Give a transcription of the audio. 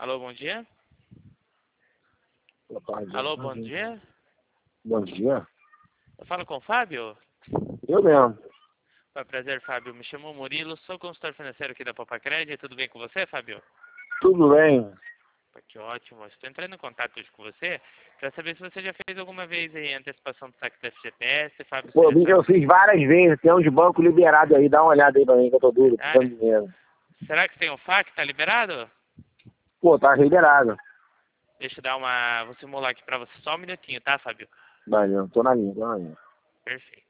Alô, bom dia. Boa tarde. Alô, bom dia. Bom dia. Eu falo com o Fábio? Eu mesmo. Foi um prazer, Fábio. Me chamo Murilo, sou consultor financeiro aqui da Popacred. Tudo bem com você, Fábio? Tudo bem. Que ótimo. Estou entrando em contato hoje com você para saber se você já fez alguma vez aí a antecipação do saque da FGTS, Fábio. Pô, eu fiz várias vezes. Tem uns bancos liberados aí. Dá uma olhada aí pra mim que eu tô duro, precisando de dinheiro. Será que tem um FAQ? Tá liberado? Pô, tá liberado. Deixa eu dar uma... Vou simular aqui para você só um minutinho, tá, Fábio? Valeu. Tô na linha. Perfeito.